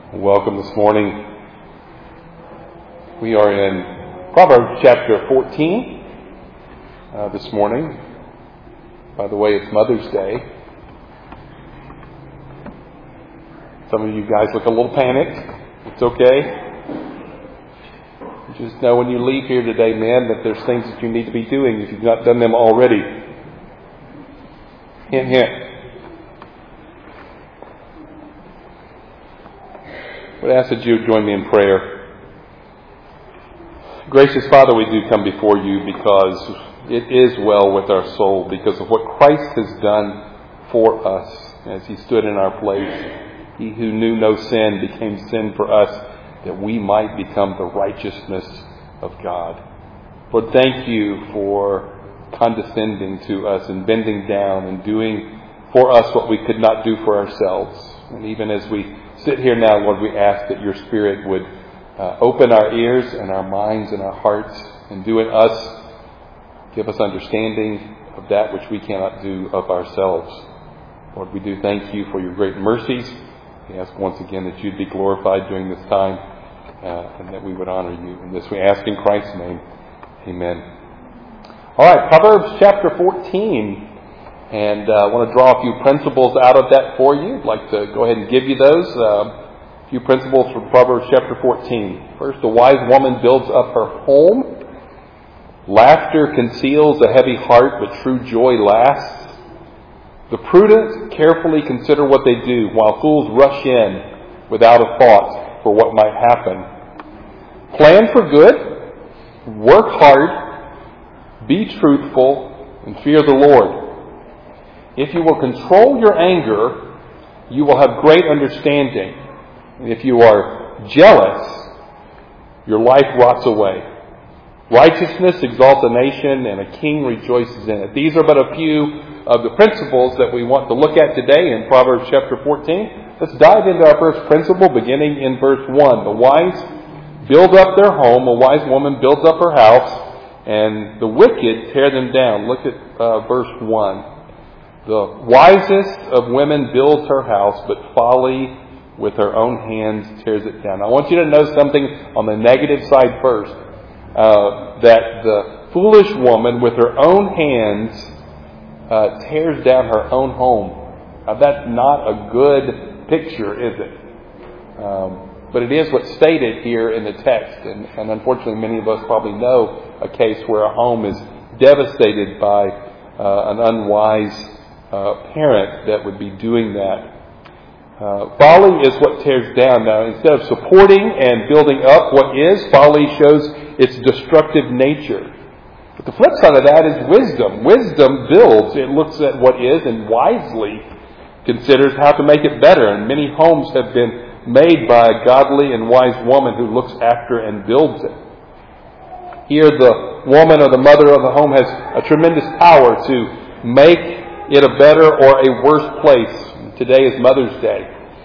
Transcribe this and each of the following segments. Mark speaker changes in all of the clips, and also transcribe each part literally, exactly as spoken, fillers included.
Speaker 1: Welcome this morning. We are in Proverbs chapter fourteen uh, this morning. By the way, it's Mother's Day. Some of you guys look a little panicked. It's okay. Just know when you leave here today, man, that there's things that you need to be doing if you've not done them already. Hint, hint. I would ask that you join me in prayer. Gracious Father, we do come before you because it is well with our soul, because of what Christ has done for us as He stood in our place. He who knew no sin became sin for us, that we might become the righteousness of God. Lord, thank you for condescending to us and bending down and doing for us what we could not do for ourselves. And even as we sit here now, Lord, we ask that your Spirit would uh, open our ears and our minds and our hearts, and do in us, give us understanding of that which we cannot do of ourselves. Lord, we do thank you for your great mercies. We ask once again that you'd be glorified during this time, uh, and that we would honor you. And this we ask in Christ's name. Amen. All right, Proverbs chapter fourteen. And uh, I want to draw a few principles out of that for you. I'd like to go ahead and give you those. Uh, a few principles from Proverbs chapter fourteen. First, a wise woman builds up her home. Laughter conceals a heavy heart, but true joy lasts. The prudent carefully consider what they do, while fools rush in without a thought for what might happen. Plan for good, work hard, be truthful, and fear the Lord. If you will control your anger, you will have great understanding. And if you are jealous, your life rots away. Righteousness exalts a nation, and a king rejoices in it. These are but a few of the principles that we want to look at today in Proverbs chapter fourteen. Let's dive into our first principle, beginning in verse one. The wise build up their home, a wise woman builds up her house, and the wicked tear them down. Look at uh, verse one. The wisest of women builds her house, but folly with her own hands tears it down. I want you to know something on the negative side first. Uh, that the foolish woman with her own hands uh, tears down her own home. Now, that's not a good picture, is it? Um, but it is what's stated here in the text. And, and unfortunately, many of us probably know a case where a home is devastated by uh, an unwise uh, parent that would be doing that. Uh, folly is what tears down. Now, instead of supporting and building up what is, folly shows its destructive nature. But the flip side of that is wisdom. Wisdom builds. It looks at what is and wisely considers how to make it better. And many homes have been made by a godly and wise woman who looks after and builds it. Here, the woman or the mother of the home has a tremendous power to make it a better or a worse place. Today is Mother's Day,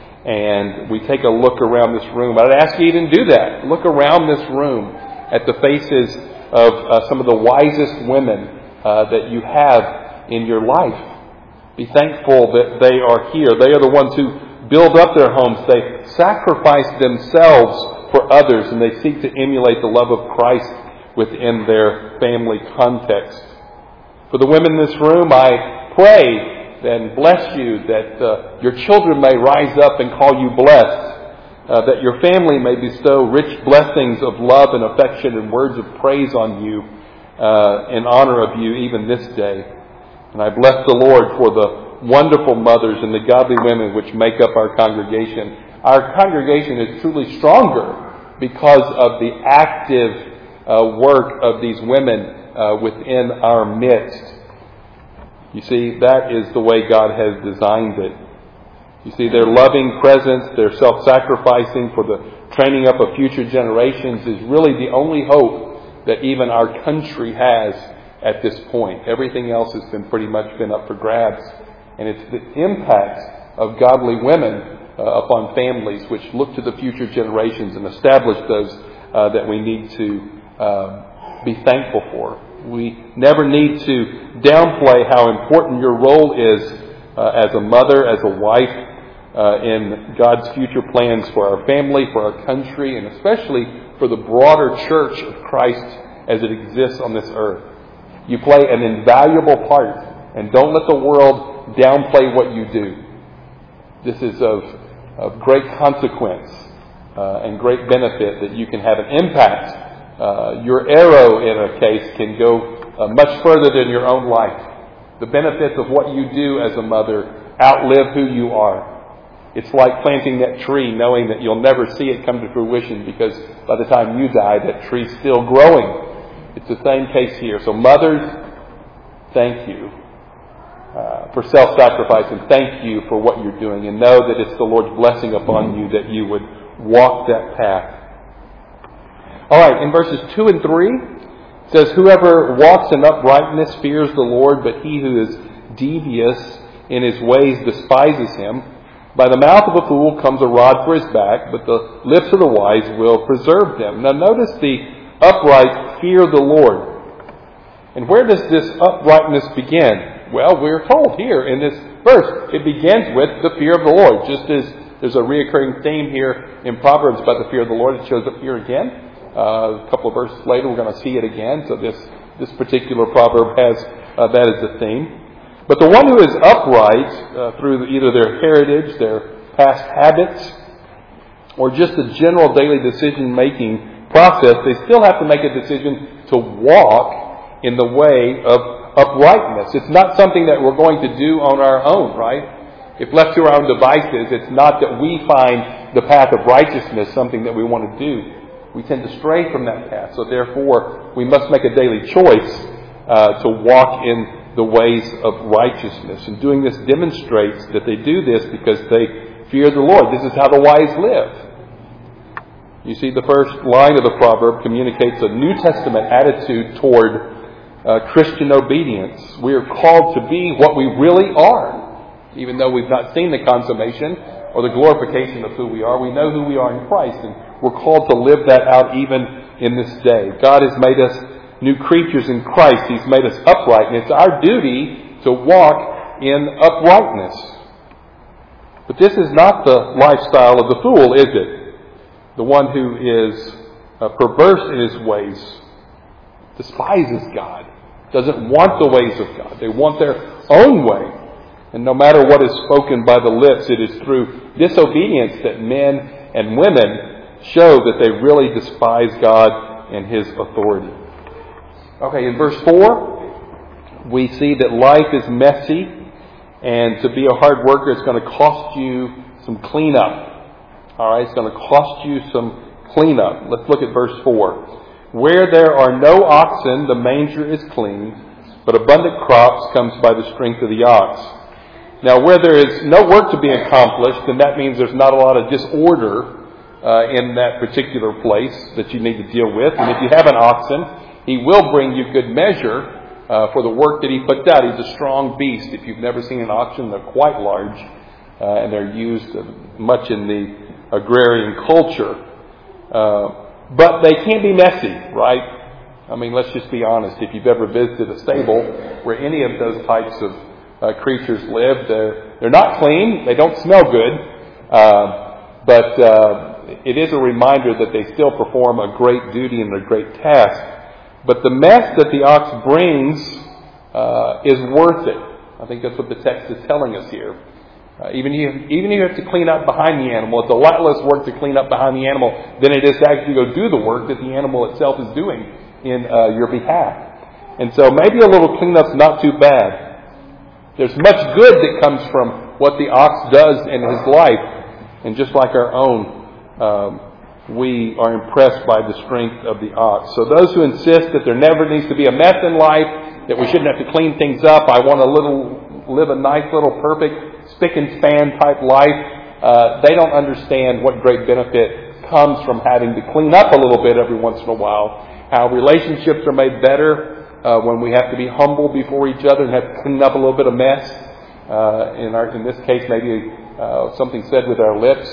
Speaker 1: and we take a look around this room. I'd ask you to even do that. Look around this room at the faces of uh, some of the wisest women uh, that you have in your life. Be thankful that they are here. They are the ones who build up their homes. They sacrifice themselves for others, and they seek to emulate the love of Christ within their family context. For the women in this room, I pray and bless you that uh, your children may rise up and call you blessed, uh, that your family may bestow rich blessings of love and affection and words of praise on you uh, in honor of you even this day. And I bless the Lord for the wonderful mothers and the godly women which make up our congregation. Our congregation is truly stronger because of the active uh, work of these women uh, within our midst. You see, that is the way God has designed it. You see, their loving presence, their self-sacrificing for the training up of future generations is really the only hope that even our country has at this point. Everything else has been pretty much been up for grabs. And it's the impact of godly women uh, upon families which look to the future generations and establish those uh, that we need to uh, be thankful for. We never need to downplay how important your role is uh, as a mother, as a wife, uh, in God's future plans for our family, for our country, and especially for the broader church of Christ as it exists on this earth. You play an invaluable part, and don't let the world downplay what you do. This is of, of great consequence uh, and great benefit that you can have an impact. Uh, your arrow, in a case, can go uh, much further than your own life. The benefits of what you do as a mother outlive who you are. It's like planting that tree knowing that you'll never see it come to fruition because by the time you die, that tree's still growing. It's the same case here. So mothers, thank you uh, for self-sacrifice, and thank you for what you're doing. And know that it's the Lord's blessing upon you that you would walk that path. All right, in verses two and three, it says, "Whoever walks in uprightness fears the Lord, but he who is devious in his ways despises him. By the mouth of a fool comes a rod for his back, but the lips of the wise will preserve them." Now notice the upright fear the Lord. And where does this uprightness begin? Well, we're told here in this verse, it begins with the fear of the Lord. Just as there's a reoccurring theme here in Proverbs about the fear of the Lord, it shows up here again. Uh, a couple of verses later, we're going to see it again. So this, this particular proverb has uh, that as a theme. But the one who is upright uh, through either their heritage, their past habits, or just the general daily decision-making process, they still have to make a decision to walk in the way of uprightness. It's not something that we're going to do on our own, right? If left to our own devices, it's not that we find the path of righteousness something that we want to do. We tend to stray from that path. So therefore, we must make a daily choice uh, to walk in the ways of righteousness. And doing this demonstrates that they do this because they fear the Lord. This is how the wise live. You see, the first line of the proverb communicates a New Testament attitude toward uh, Christian obedience. We are called to be what we really are. Even though we've not seen the consummation or the glorification of who we are, we know who we are in Christ, and we're called to live that out even in this day. God has made us new creatures in Christ. He's made us upright, and it's our duty to walk in uprightness. But this is not the lifestyle of the fool, is it? The one who is uh, perverse in his ways despises God, doesn't want the ways of God. They want their own way. And no matter what is spoken by the lips, it is through disobedience that men and women show that they really despise God and His authority. Okay, in verse four, we see that life is messy, and to be a hard worker, it's going to cost you some cleanup. All right, it's going to cost you some cleanup. Let's look at verse four. "Where there are no oxen, the manger is clean, but abundant crops comes by the strength of the ox." Now, where there is no work to be accomplished, then that means there's not a lot of disorder uh, in that particular place that you need to deal with. And if you have an oxen, he will bring you good measure uh, for the work that he puts out. He's a strong beast. If you've never seen an oxen, they're quite large, uh, and they're used much in the agrarian culture. Uh, but they can be messy, right? I mean, let's just be honest. If you've ever visited a stable where any of those types of uh, creatures live, they're, they're not clean. They don't smell good. Uh, but uh, it is a reminder that they still perform a great duty and a great task. But the mess that the ox brings uh, is worth it. I think that's what the text is telling us here. Uh, even, you, even if you have to clean up behind the animal, it's a lot less work to clean up behind the animal than it is to actually go do the work that the animal itself is doing in uh, your behalf. And so maybe a little cleanup's not too bad. There's much good that comes from what the ox does in his life. And just like our own, um, we are impressed by the strength of the ox. So those who insist that there never needs to be a mess in life, that we shouldn't have to clean things up, I want to little, live a nice little perfect spick and span type life, uh, they don't understand what great benefit comes from having to clean up a little bit every once in a while. How relationships are made better uh, when we have to be humble before each other and have to clean up a little bit of mess. Uh, in, our, in this case, maybe uh, something said with our lips.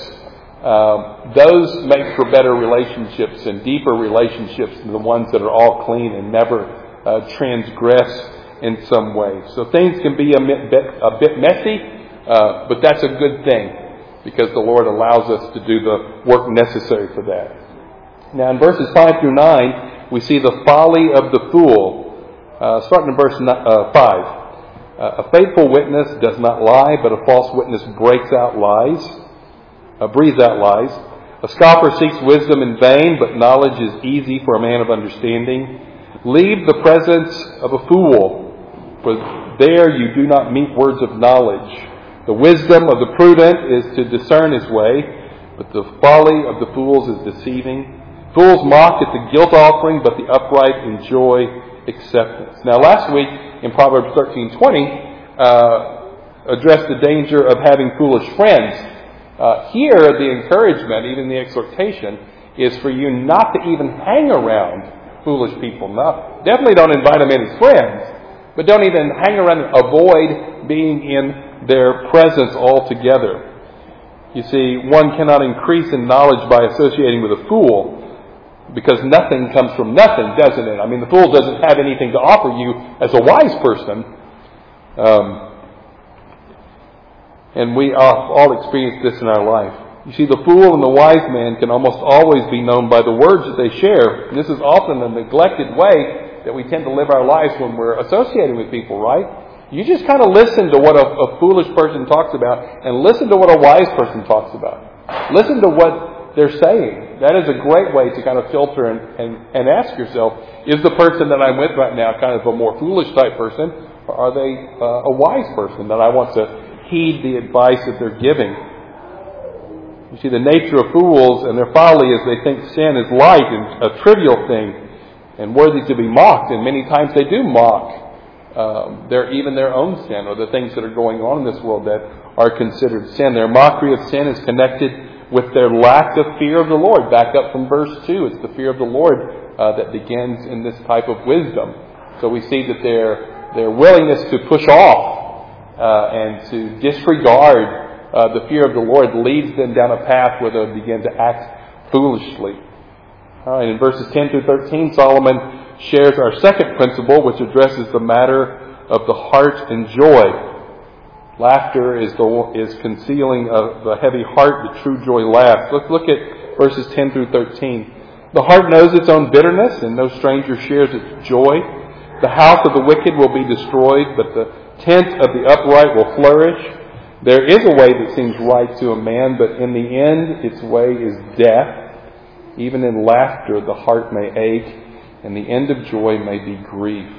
Speaker 1: Um, those make for better relationships and deeper relationships than the ones that are all clean and never uh, transgress in some way. So things can be a bit, a bit messy, uh, but that's a good thing. because the Lord allows us to do the work necessary for that. Now in verses five through nine, we see the folly of the fool. Uh, starting in verse uh, five. Uh, a faithful witness does not lie, but a false witness breaks out lies, uh, breathes out lies. A scoffer seeks wisdom in vain, but knowledge is easy for a man of understanding. Leave the presence of a fool, for there you do not meet words of knowledge. The wisdom of the prudent is to discern his way, but the folly of the fools is deceiving. Fools mock at the guilt offering, but the upright enjoy acceptance. Now last week in Proverbs thirteen twenty, uh, addressed the danger of having foolish friends. Uh, here, the encouragement, even the exhortation, is for you not to even hang around foolish people. Not, definitely don't invite them in as friends, but don't even hang around and avoid being in their presence altogether. You see, one cannot increase in knowledge by associating with a fool, because nothing comes from nothing, doesn't it? I mean, the fool doesn't have anything to offer you as a wise person. Um, and we all, all experience this in our life. You see, the fool and the wise man can almost always be known by the words that they share. And this is often a neglected way that we tend to live our lives when we're associating with people, right? You just kind of listen to what a, a foolish person talks about and listen to what a wise person talks about. Listen to what they're saying. That is a great way to kind of filter and, and, and ask yourself, is the person that I'm with right now kind of a more foolish type person, or are they uh, a wise person that I want to heed the advice that they're giving? You see, the nature of fools and their folly is they think sin is light and a trivial thing and worthy to be mocked, and many times they do mock um, their even their own sin or the things that are going on in this world that are considered sin. Their mockery of sin is connected with their lack of fear of the Lord. Back up from verse two, it's the fear of the Lord uh, that begins in this type of wisdom. So we see that their their willingness to push off uh, and to disregard Uh, the fear of the Lord leads them down a path where they'll begin to act foolishly. All right, in verses ten through thirteen, Solomon shares our second principle, which addresses the matter of the heart and joy. Laughter is the is concealing of the heavy heart, but true joy laughs. Let's look at verses ten through thirteen. The heart knows its own bitterness, and no stranger shares its joy. The house of the wicked will be destroyed, but the tent of the upright will flourish. There is a way that seems right to a man, but in the end its way is death. Even in laughter the heart may ache, and the end of joy may be grief.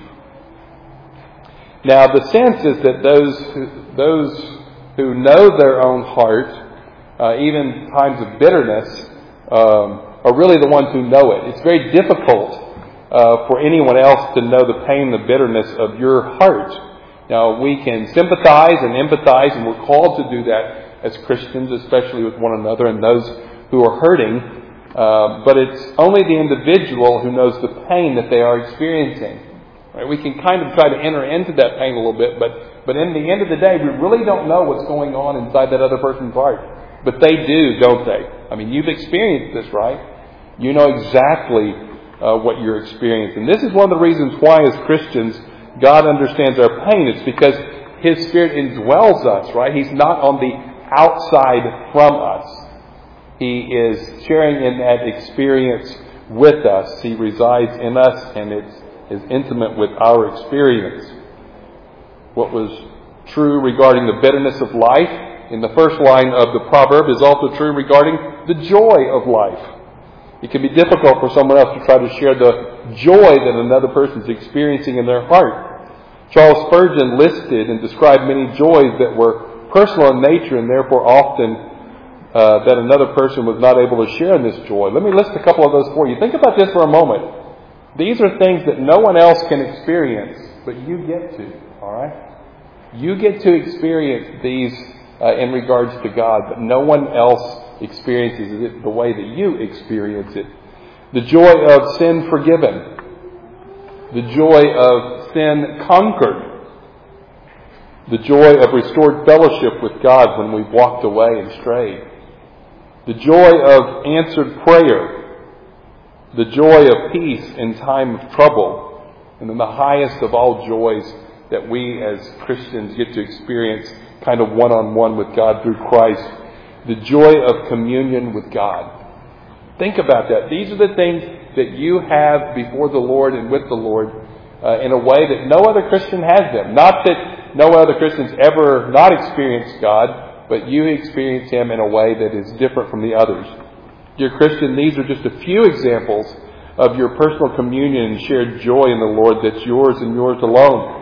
Speaker 1: Now the sense is that those who, those who know their own heart, uh, even times of bitterness, um, are really the ones who know it. It's very difficult uh, for anyone else to know the pain, the bitterness of your heart. Now, we can sympathize and empathize, and we're called to do that as Christians, especially with one another and those who are hurting. Uh, but it's only the individual who knows the pain that they are experiencing. Right? We can kind of try to enter into that pain a little bit, but, but in the end of the day, we really don't know what's going on inside that other person's heart. But they do, don't they? I mean, you've experienced this, right? You know exactly uh, what you're experiencing. This is one of the reasons why, as Christians, God understands our pain. It's because His Spirit indwells us, right? He's not on the outside from us. He is sharing in that experience with us. He resides in us, and it's is intimate with our experience. What was true regarding the bitterness of life in the first line of the proverb is also true regarding the joy of life. It can be difficult for someone else to try to share the joy that another person is experiencing in their heart. Charles Spurgeon listed and described many joys that were personal in nature and therefore often uh, that another person was not able to share in this joy. Let me list a couple of those for you. Think about this for a moment. These are things that no one else can experience, but you get to, all right? You get to experience these uh, in regards to God, but no one else experiences it the way that you experience it. The joy of sin forgiven. The joy of sin conquered. The joy of restored fellowship with God when we've walked away and strayed. The joy of answered prayer. The joy of peace in time of trouble. And then the highest of all joys that we as Christians get to experience kind of one-on-one with God through Christ. the joy of communion with God. Think about that. These are the things that you have before the Lord and with the Lord uh, in a way that no other Christian has them. Not that no other Christians ever not experienced God, but you experience Him in a way that is different from the others. Dear Christian, these are just a few examples of your personal communion and shared joy in the Lord that's yours and yours alone.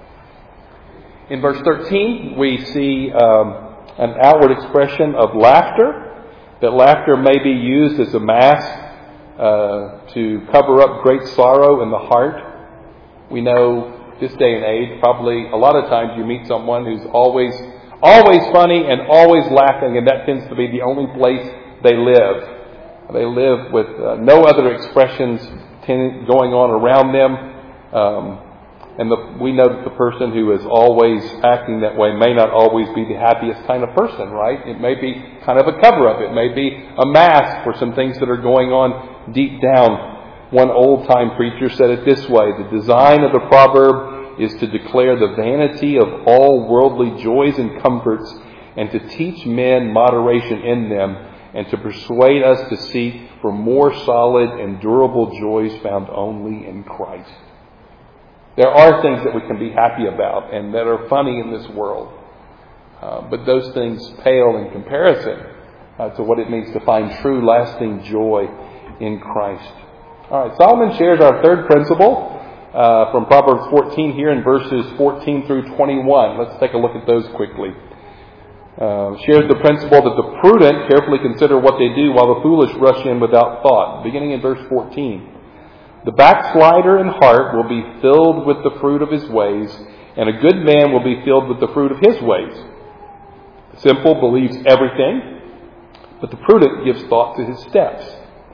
Speaker 1: In verse thirteen, we see um, an outward expression of laughter. That laughter may be used as a mask uh, to cover up great sorrow in the heart. We know this day and age, probably a lot of times you meet someone who's always, always funny and always laughing, and that tends to be the only place they live. They live with uh, no other expressions ten- going on around them. Um, and the, we know that the person who is always acting that way may not always be the happiest kind of person, right? It may be kind of a cover-up. It may be a mask for some things that are going on deep down. One old-time preacher said it this way: the design of the proverb is to declare the vanity of all worldly joys and comforts, and to teach men moderation in them, and to persuade us to seek for more solid and durable joys found only in Christ. There are things that we can be happy about and that are funny in this world. Uh, but those things pale in comparison uh, to what it means to find true, lasting joy in Christ. All right, Solomon shares our third principle uh, from Proverbs fourteen here in verses fourteen through twenty-one. Let's take a look at those quickly. Uh, shares the principle that the prudent carefully consider what they do, while the foolish rush in without thought. Beginning in verse fourteen. The backslider in heart will be filled with the fruit of his ways, and a good man will be filled with the fruit of his ways. The simple believes everything, but the prudent gives thought to his steps.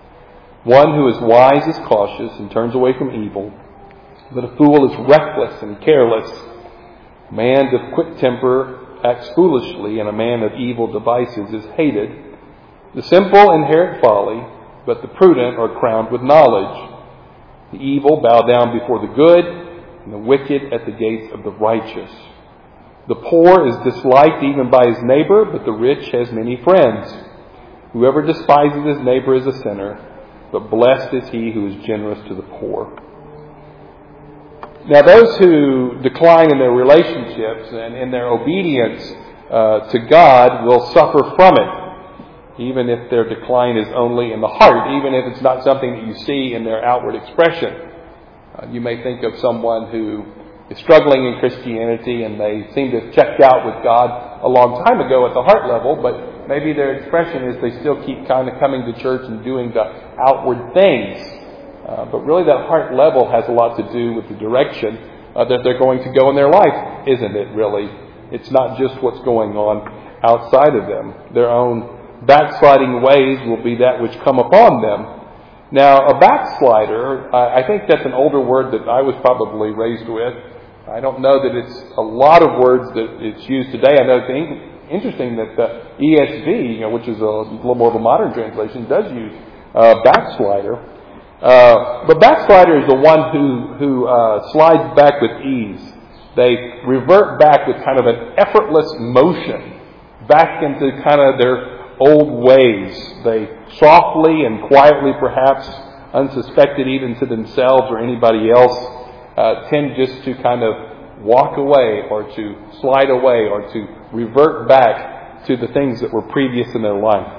Speaker 1: One who is wise is cautious and turns away from evil, but a fool is reckless and careless. A man of quick temper acts foolishly, and a man of evil devices is hated. The simple inherit folly, but the prudent are crowned with knowledge. The evil bow down before the good, and the wicked at the gates of the righteous. The poor is disliked even by his neighbor, but the rich has many friends. Whoever despises his neighbor is a sinner, but blessed is he who is generous to the poor. Now, those who decline in their relationships and in their obedience uh, to God will suffer from it, even if their decline is only in the heart, even if it's not something that you see in their outward expression. Uh, you may think of someone who is struggling in Christianity and they seem to have checked out with God a long time ago at the heart level, but maybe their expression is they still keep kind of coming to church and doing the outward things. Uh, but really that heart level has a lot to do with the direction uh, that they're going to go in their life, isn't it really? It's not just what's going on outside of them. Their own backsliding ways will be that which come upon them. Now, a backslider, I think that's an older word that I was probably raised with. I don't know that it's a lot of words that it's used today. I know it's interesting that the E S V, you know, which is a little more of a modern translation, does use uh, backslider. Uh, but backslider is the one who, who uh, slides back with ease. They revert back with kind of an effortless motion back into kind of their old ways. They softly and quietly, perhaps unsuspected even to themselves or anybody else, uh, tend just to kind of walk away or to slide away or to revert back to the things that were previous in their life.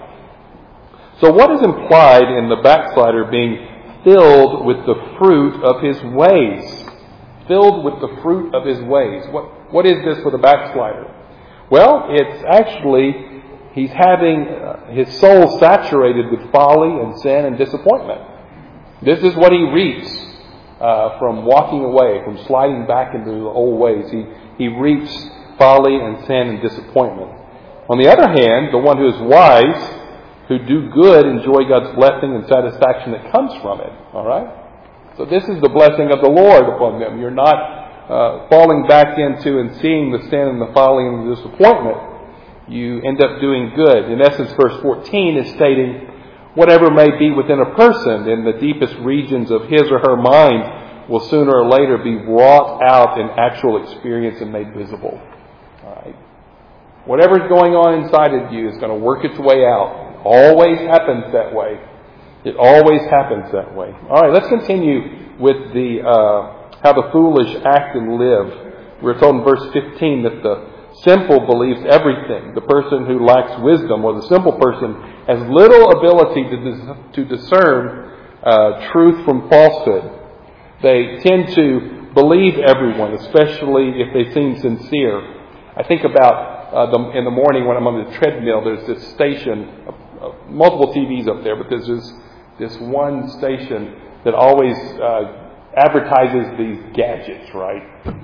Speaker 1: So what is implied in the backslider being filled with the fruit of his ways? Filled with the fruit of his ways. What, what is this for the backslider? Well, it's actually he's having uh, his soul saturated with folly and sin and disappointment. This is what he reaps uh, from walking away, from sliding back into the old ways. He, he reaps folly and sin and disappointment. On the other hand, the one who is wise, who do good, enjoy God's blessing and satisfaction that comes from it. All right? So this is the blessing of the Lord upon them. You're not uh, falling back into and seeing the sin and the folly and the disappointment. You end up doing good. In essence, verse fourteen is stating, whatever may be within a person in the deepest regions of his or her mind will sooner or later be wrought out in actual experience and made visible. All right. Whatever's going on inside of you is going to work its way out. It always happens that way. It always happens that way. All right, let's continue with the uh, how the foolish act and live. We're told in verse fifteen that the simple believes everything. The person who lacks wisdom, or the simple person, has little ability to dis- to discern uh, truth from falsehood. They tend to believe everyone, especially if they seem sincere. I think about uh, the, in the morning when I'm on the treadmill, there's this station, uh, uh, multiple T Vs up there, but there's this, this one station that always uh, advertises these gadgets, right?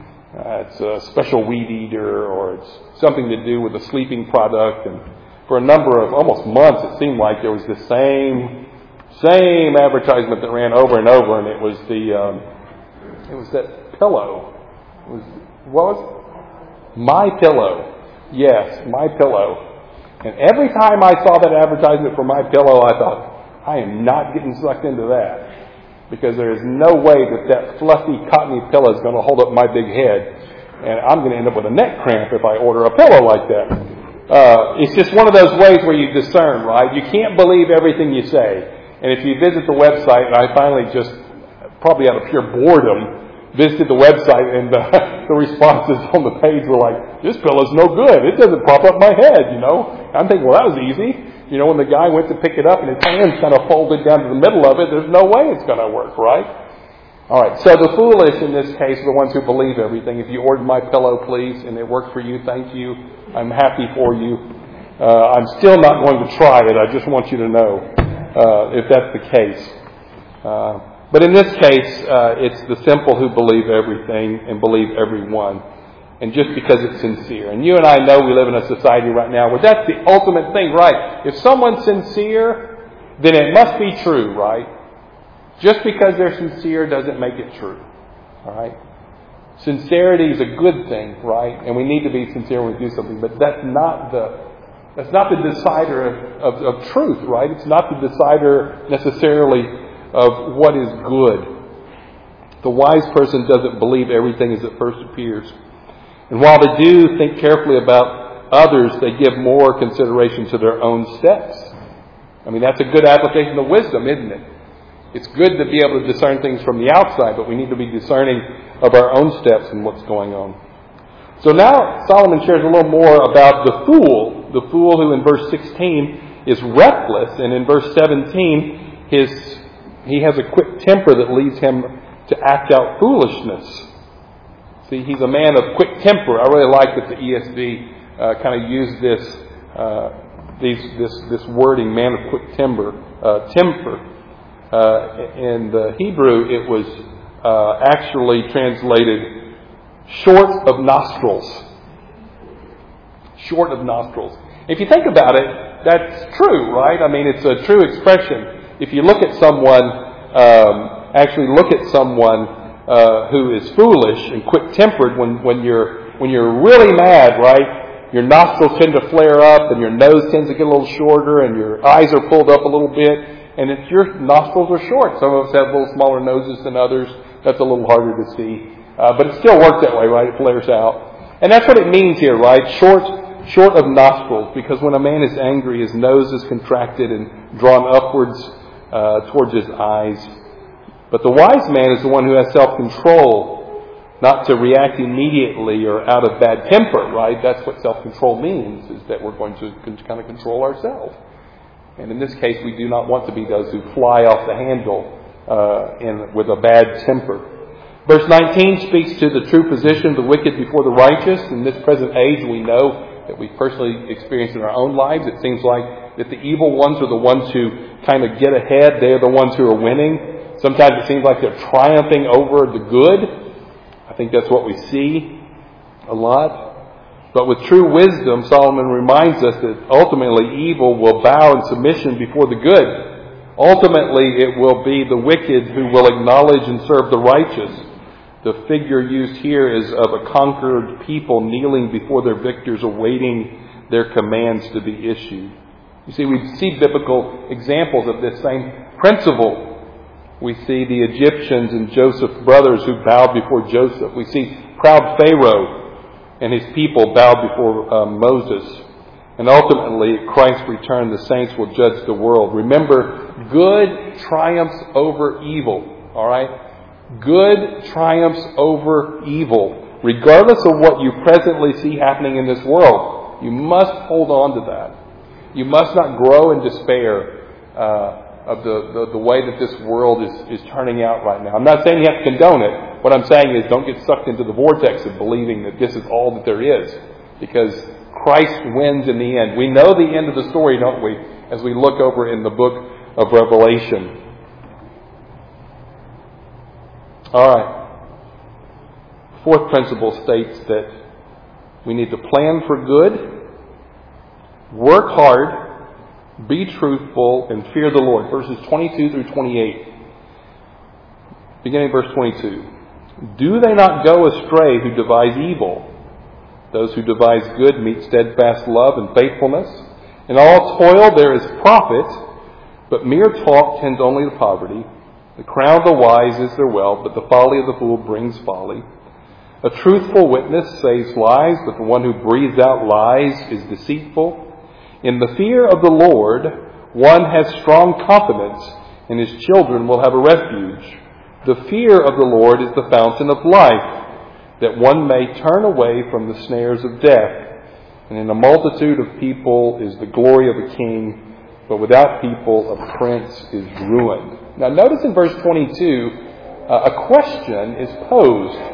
Speaker 1: Uh, it's a special weed eater, or it's something to do with a sleeping product. And for a number of, almost months, it seemed like there was the same, same advertisement that ran over and over, and it was the, um, it was that pillow. It was, what was it? My Pillow. Yes, My Pillow. And every time I saw that advertisement for My Pillow, I thought, I am not getting sucked into that. Because there is no way that that fluffy, cottony pillow is going to hold up my big head. And I'm going to end up with a neck cramp if I order a pillow like that. Uh, it's just one of those ways where you discern, right? You can't believe everything you say. And if you visit the website, and I finally just, probably out of pure boredom, visited the website, and uh, the responses on the page were like, this pillow's no good. It doesn't prop up my head, you know. I'm thinking, well, that was easy. You know, when the guy went to pick it up and his hands kind of folded down to the middle of it, there's no way it's going to work, right? All right, so the foolish in this case are the ones who believe everything. If you ordered My Pillow, please, and it worked for you, thank you. I'm happy for you. Uh, I'm still not going to try it. I just want you to know uh, if that's the case. Uh, but in this case, uh, it's the simple who believe everything and believe everyone. And just because it's sincere. And you and I know we live in a society right now where that's the ultimate thing, right? If someone's sincere, then it must be true, right? Just because they're sincere doesn't make it true. All right? Sincerity is a good thing, right? And we need to be sincere when we do something, but that's not the that's not the decider of, of, of truth, right? It's not the decider necessarily of what is good. The wise person doesn't believe everything as it first appears. And while they do think carefully about others, they give more consideration to their own steps. I mean, that's a good application of wisdom, isn't it? It's good to be able to discern things from the outside, but we need to be discerning of our own steps and what's going on. So now Solomon shares a little more about the fool, the fool who in verse sixteen is reckless, and in verse seventeen his he has a quick temper that leads him to act out foolishness. See, he's a man of quick temper. I really like that the E S V uh, kind of used this, uh, these, this, this wording, man of quick temper. Uh, temper. Uh, in the Hebrew, it was uh, actually translated short of nostrils. Short of nostrils. If you think about it, that's true, right? I mean, it's a true expression. If you look at someone, um, actually look at someone Uh, who is foolish and quick-tempered, when, when you're when you're really mad, right? Your nostrils tend to flare up, and your nose tends to get a little shorter, and your eyes are pulled up a little bit. And if your nostrils are short, some of us have a little smaller noses than others. That's a little harder to see, uh, but it still works that way, right? It flares out, and that's what it means here, right? Short, short of nostrils, because when a man is angry, his nose is contracted and drawn upwards uh, towards his eyes. But the wise man is the one who has self-control, not to react immediately or out of bad temper, right? That's what self-control means, is that we're going to kind of control ourselves. And in this case, we do not want to be those who fly off the handle uh, in, with a bad temper. Verse nineteen speaks to the true position of the wicked before the righteous. In this present age, we know that we've personally experienced in our own lives. It seems like that the evil ones are the ones who kind of get ahead. They're the ones who are winning. Sometimes it seems like they're triumphing over the good. I think that's what we see a lot. But with true wisdom, Solomon reminds us that ultimately evil will bow in submission before the good. Ultimately, it will be the wicked who will acknowledge and serve the righteous. The figure used here is of a conquered people kneeling before their victors, awaiting their commands to be issued. You see, we see biblical examples of this same principle. We see the Egyptians and Joseph's brothers who bowed before Joseph. We see proud Pharaoh and his people bowed before uh, Moses. And ultimately, at Christ's return, the saints will judge the world. Remember, good triumphs over evil. All right? Good triumphs over evil. Regardless of what you presently see happening in this world, you must hold on to that. You must not grow in despair uh, of the, the, the way that this world is, is turning out right now. I'm not saying you have to condone it. What I'm saying is don't get sucked into the vortex of believing that this is all that there is. Because Christ wins in the end. We know the end of the story, don't we, as we look over in the book of Revelation. All right. Fourth principle states that we need to plan for good, work hard, be truthful, and fear the Lord. Verses twenty-two through twenty-eight. Beginning verse twenty-two. Do they not go astray who devise evil? Those who devise good meet steadfast love and faithfulness. In all toil there is profit, but mere talk tends only to poverty. The crown of the wise is their wealth, but the folly of the fool brings folly. A truthful witness saves lives, but the one who breathes out lies is deceitful. In the fear of the Lord, one has strong confidence, and his children will have a refuge. The fear of the Lord is the fountain of life, that one may turn away from the snares of death. And in a multitude of people is the glory of a king, but without people a prince is ruined. Now notice in verse twenty-two, uh, a question is posed.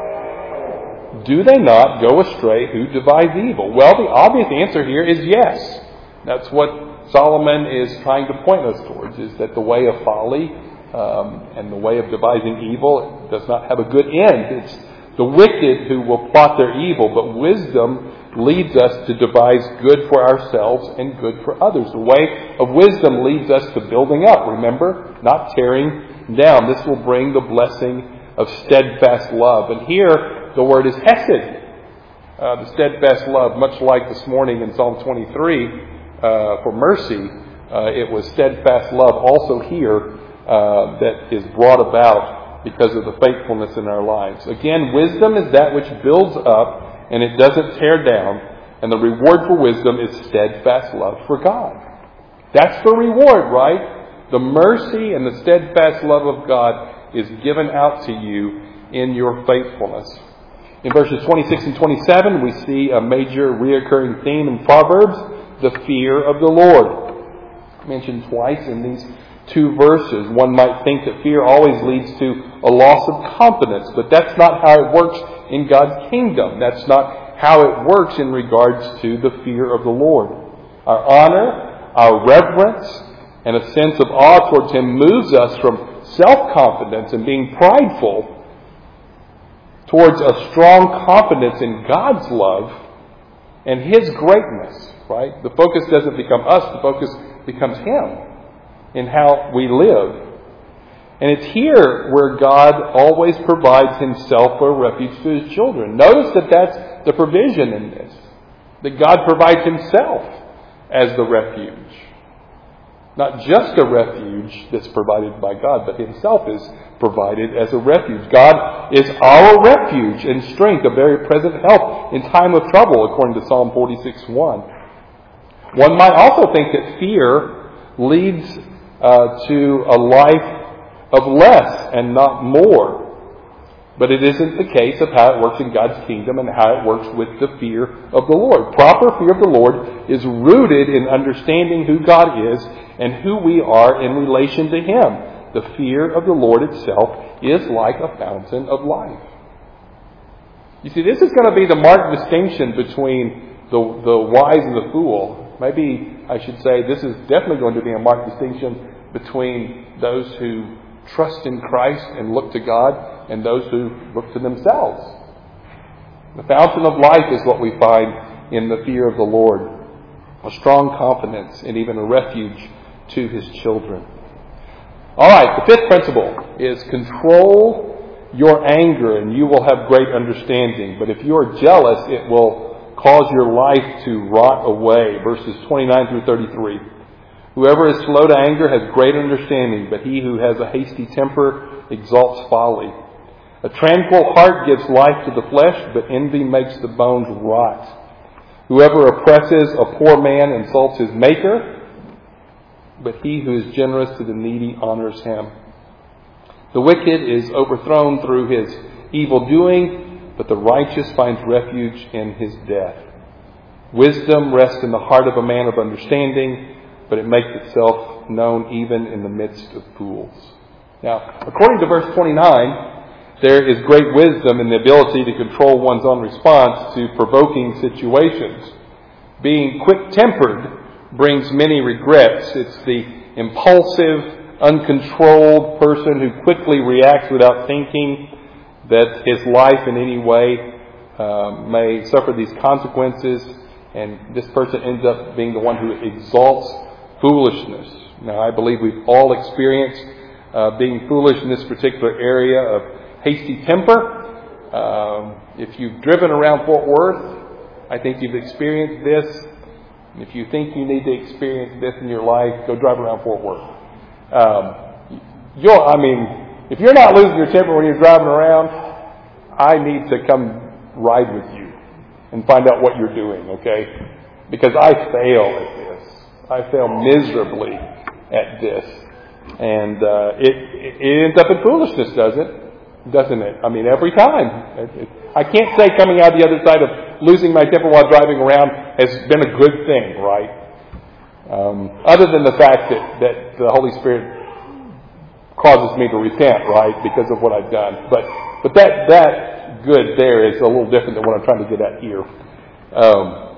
Speaker 1: Do they not go astray who devise evil? Well, the obvious answer here is yes. That's what Solomon is trying to point us towards, is that the way of folly um, and the way of devising evil does not have a good end. It's the wicked who will plot their evil, but wisdom leads us to devise good for ourselves and good for others. The way of wisdom leads us to building up, remember, not tearing down. This will bring the blessing of steadfast love. And here, the word is hesed, uh, the steadfast love, much like this morning in Psalm twenty-three uh, for mercy. Uh, it was steadfast love also here uh, that is brought about because of the faithfulness in our lives. Again, wisdom is that which builds up and it doesn't tear down. And the reward for wisdom is steadfast love for God. That's the reward, right? The mercy and the steadfast love of God is given out to you in your faithfulness. In verses twenty-six and twenty-seven, we see a major reoccurring theme in Proverbs, the fear of the Lord. Mentioned twice in these two verses. One might think that fear always leads to a loss of confidence, but that's not how it works in God's kingdom. That's not how it works in regards to the fear of the Lord. Our honor, our reverence, and a sense of awe towards Him moves us from self-confidence and being prideful towards a strong confidence in God's love and His greatness, right? The focus doesn't become us, the focus becomes Him in how we live. And it's here where God always provides Himself a refuge to His children. Notice that that's the provision in this. That God provides Himself as the refuge. Not just a refuge that's provided by God, but Himself is provided as a refuge. God is our refuge and strength, a very present help in time of trouble, according to Psalm forty-six one. One might also think that fear leads uh, to a life of less and not more. But it isn't the case of how it works in God's kingdom and how it works with the fear of the Lord. Proper fear of the Lord is rooted in understanding who God is and who we are in relation to Him. The fear of the Lord itself is like a fountain of life. You see, this is going to be the marked distinction between the, the wise and the fool. Maybe I should say this is definitely going to be a marked distinction between those who trust in Christ and look to God and those who look to themselves. The fountain of life is what we find in the fear of the Lord. A strong confidence and even a refuge to His children. All right, the fifth principle is control your anger and you will have great understanding. But if you are jealous, it will cause your life to rot away. Verses twenty-nine through thirty-three. Whoever is slow to anger has great understanding, but he who has a hasty temper exalts folly. A tranquil heart gives life to the flesh, but envy makes the bones rot. Whoever oppresses a poor man insults his maker, but he who is generous to the needy honors him. The wicked is overthrown through his evil doing, but the righteous finds refuge in his death. Wisdom rests in the heart of a man of understanding, but it makes itself known even in the midst of fools. Now, according to verse twenty-nine, there is great wisdom in the ability to control one's own response to provoking situations. Being quick-tempered brings many regrets. It's the impulsive, uncontrolled person who quickly reacts without thinking that his life in any way uh, may suffer these consequences, and this person ends up being the one who exalts foolishness. Now, I believe we've all experienced uh, being foolish in this particular area of hasty temper. Um, if you've driven around Fort Worth, I think you've experienced this. If you think you need to experience this in your life, go drive around Fort Worth. Um, you'll, I mean, if you're not losing your temper when you're driving around, I need to come ride with you and find out what you're doing, okay? Because I fail at this. I fail miserably at this. And uh, it, it ends up in foolishness, doesn't it? Doesn't it? I mean, every time. It, it, I can't say coming out the other side of losing my temper while driving around has been a good thing, right? Um, other than the fact that, that the Holy Spirit causes me to repent, right, because of what I've done. But but that that good there is a little different than what I'm trying to get at here. Um,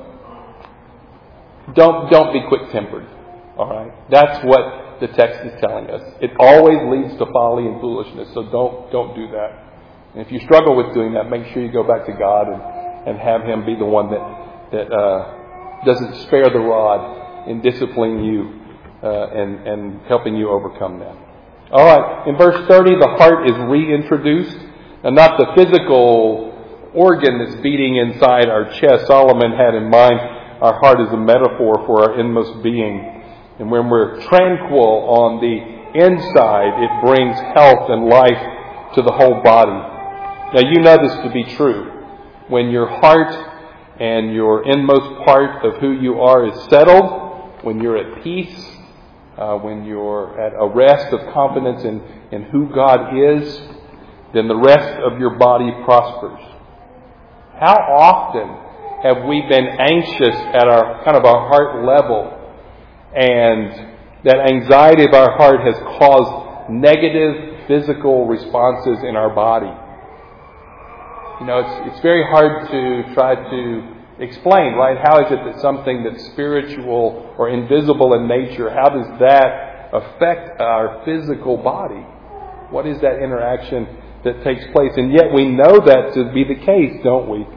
Speaker 1: don't don't be quick-tempered, all right? That's what the text is telling us. It always leads to folly and foolishness, so don't don't do that. And if you struggle with doing that, make sure you go back to God and, and have Him be the one that that uh, doesn't spare the rod in disciplining you uh, and and helping you overcome that. All right, in verse thirty, the heart is reintroduced, and not the physical organ that's beating inside our chest. Solomon had in mind our heart is a metaphor for our inmost being. And when we're tranquil on the inside, it brings health and life to the whole body. Now, you know this to be true. When your heart and your inmost part of who you are is settled, when you're at peace, uh, when you're at a rest of confidence in, in who God is, then the rest of your body prospers. How often have we been anxious at our kind of our heart level, and that anxiety of our heart has caused negative physical responses in our body? You know, it's it's very hard to try to explain, right? How is it that something that's spiritual or invisible in nature, how does that affect our physical body? What is that interaction that takes place? And yet we know that to be the case, don't we?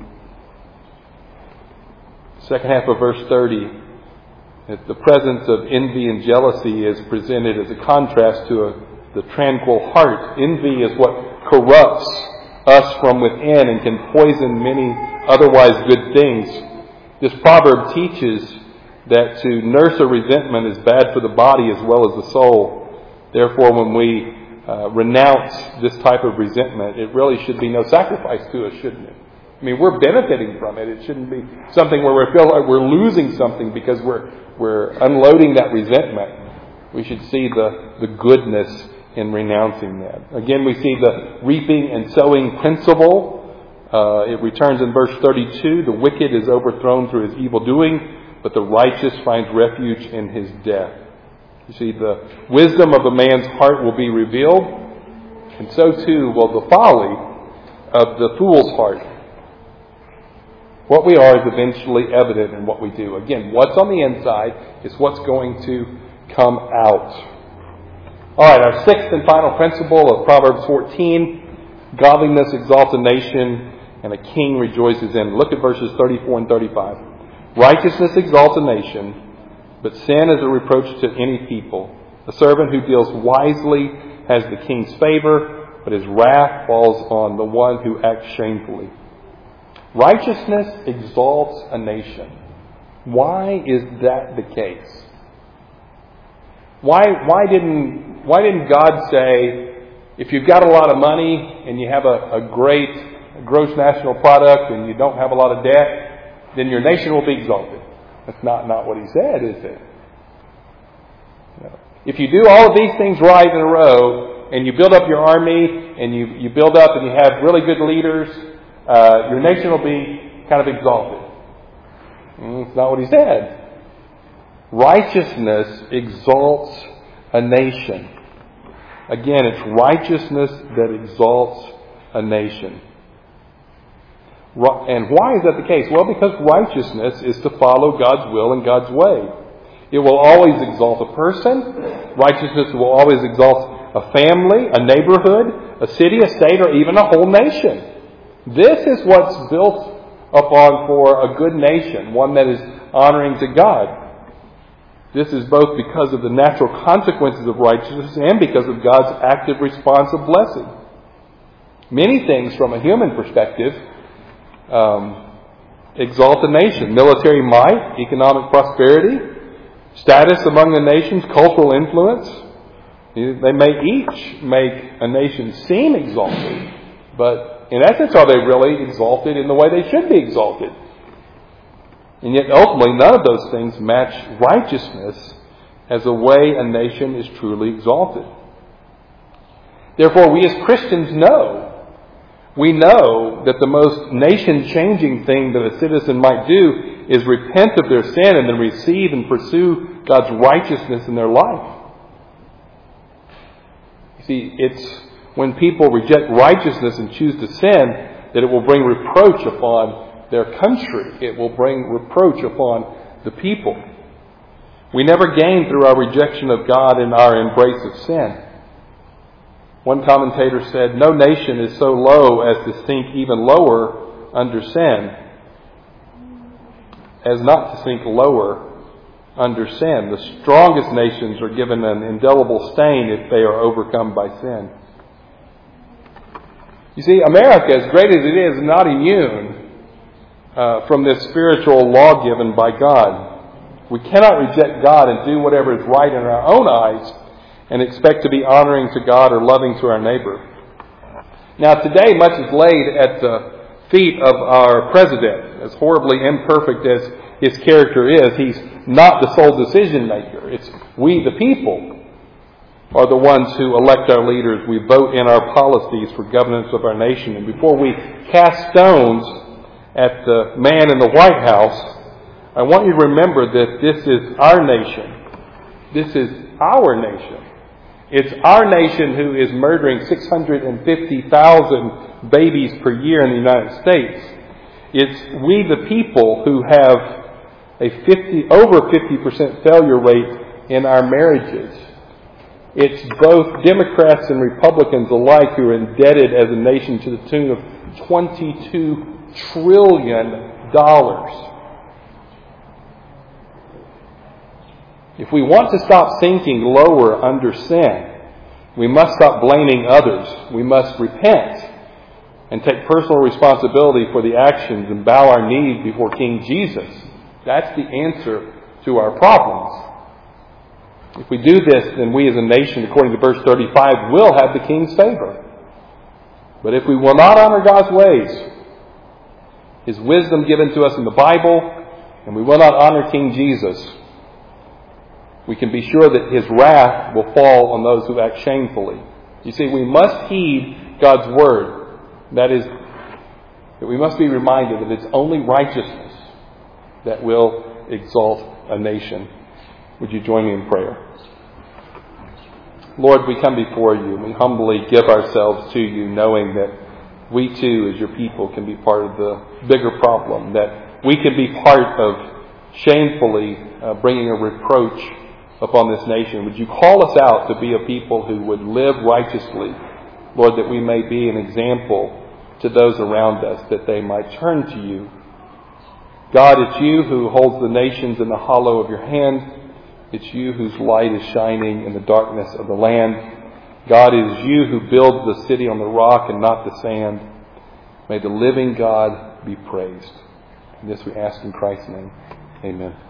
Speaker 1: Second half of verse thirty. That the presence of envy and jealousy is presented as a contrast to a, the tranquil heart. Envy is what corrupts us from within and can poison many otherwise good things. This proverb teaches that to nurse a resentment is bad for the body as well as the soul. Therefore, when we uh, renounce this type of resentment, it really should be no sacrifice to us, shouldn't it? I mean, we're benefiting from it. It shouldn't be something where we feel like we're losing something because we're we're unloading that resentment. We should see the, the goodness in renouncing that. Again, we see the reaping and sowing principle. Uh, it returns in verse thirty-two. The wicked is overthrown through his evil doing, but the righteous finds refuge in his death. You see, the wisdom of a man's heart will be revealed, and so too will the folly of the fool's heart. What we are is eventually evident in what we do. Again, what's on the inside is what's going to come out. All right, our sixth and final principle of Proverbs fourteen, godliness exalts a nation and a king rejoices in. Look at verses thirty-four and thirty-five. Righteousness exalts a nation, but sin is a reproach to any people. A servant who deals wisely has the king's favor, but his wrath falls on the one who acts shamefully. Righteousness exalts a nation. Why is that the case? Why why didn't why didn't God say, If you've got a lot of money and you have a, a great gross national product and you don't have a lot of debt, then your nation will be exalted. That's not, not what he said, is it? No. If you do all of these things right in a row, and you build up your army, and you, you build up and you have really good leaders, uh, your nation will be kind of exalted. And that's not what he said. Righteousness exalts a nation. Again, it's righteousness that exalts a nation. And why is that the case? Well, because righteousness is to follow God's will and God's way. It will always exalt a person. Righteousness will always exalt a family, a neighborhood, a city, a state, or even a whole nation. This is what's built upon for a good nation, one that is honoring to God. This is both because of the natural consequences of righteousness and because of God's active response of blessing. Many things from a human perspective um, exalt a nation. Military might, economic prosperity, status among the nations, cultural influence. They may each make a nation seem exalted, but in essence, are they really exalted in the way they should be exalted? And yet, ultimately, none of those things match righteousness as a way a nation is truly exalted. Therefore, we as Christians know, we know that the most nation-changing thing that a citizen might do is repent of their sin and then receive and pursue God's righteousness in their life. You see, it's when people reject righteousness and choose to sin that it will bring reproach upon their country. It will bring reproach upon the people. We never gain through our rejection of God and our embrace of sin. One commentator said, "No nation is so low as to sink even lower under sin, as not to sink lower under sin. The strongest nations are given an indelible stain if they are overcome by sin." You see, America, as great as it is, is not immune uh, from this spiritual law given by God. We cannot reject God and do whatever is right in our own eyes and expect to be honoring to God or loving to our neighbor. Now, today, much is laid at the feet of our president. As horribly imperfect as his character is, he's not the sole decision maker. It's we, the people, are the ones who elect our leaders. We vote in our policies for governance of our nation. And before we cast stones at the man in the White House, I want you to remember that this is our nation. This is our nation. It's our nation who is murdering six hundred fifty thousand babies per year in the United States. It's we, the people, who have a fifty over fifty percent failure rate in our marriages. It's both Democrats and Republicans alike who are indebted as a nation to the tune of twenty-two trillion dollars. If we want to stop sinking lower under sin, we must stop blaming others. We must repent and take personal responsibility for the actions and bow our knees before King Jesus. That's the answer to our problems. If we do this, then we as a nation, according to verse thirty-five, will have the King's favor. But if we will not honor God's ways, His wisdom given to us in the Bible, and we will not honor King Jesus, we can be sure that His wrath will fall on those who act shamefully. You see, we must heed God's word. That is, that we must be reminded that it's only righteousness that will exalt a nation. Would you join me in prayer? Lord, we come before you and we humbly give ourselves to you, knowing that we too, as your people, can be part of the bigger problem, that we can be part of shamefully uh, bringing a reproach upon this nation. Would you call us out to be a people who would live righteously, Lord, that we may be an example to those around us, that they might turn to you. God, it's you who holds the nations in the hollow of your hand. It's you whose light is shining in the darkness of the land. God, it is you who builds the city on the rock and not the sand. May the living God be praised. And this we ask in Christ's name. Amen.